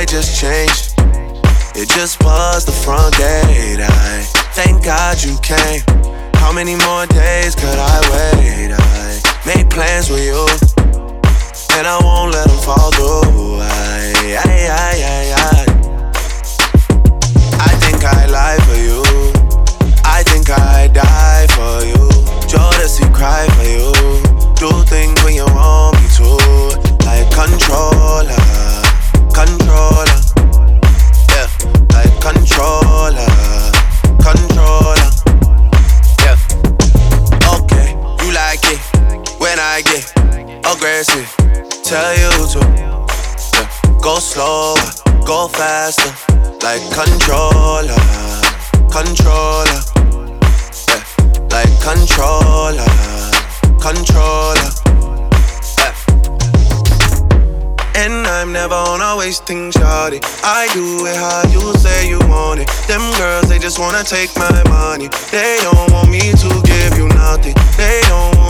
just changed. It just was the front gate. I thank God you came. How many more days could I wait? I made plans with you, and I won't let them fall through. I think I lie for you. I think I die for you. Jodeci cry for you. Do things when you want me to. Like controller, controller. Yeah, like controller, controller. Yeah. Okay, you like it when I get aggressive. Tell you to go slower, go faster. Like controller, controller. Yeah, like controller, controller. Yeah. And I'm never on a wasting shawty. I do it how you say you want it. Them girls, they just wanna take my money. They don't want me to give you nothing. They don't want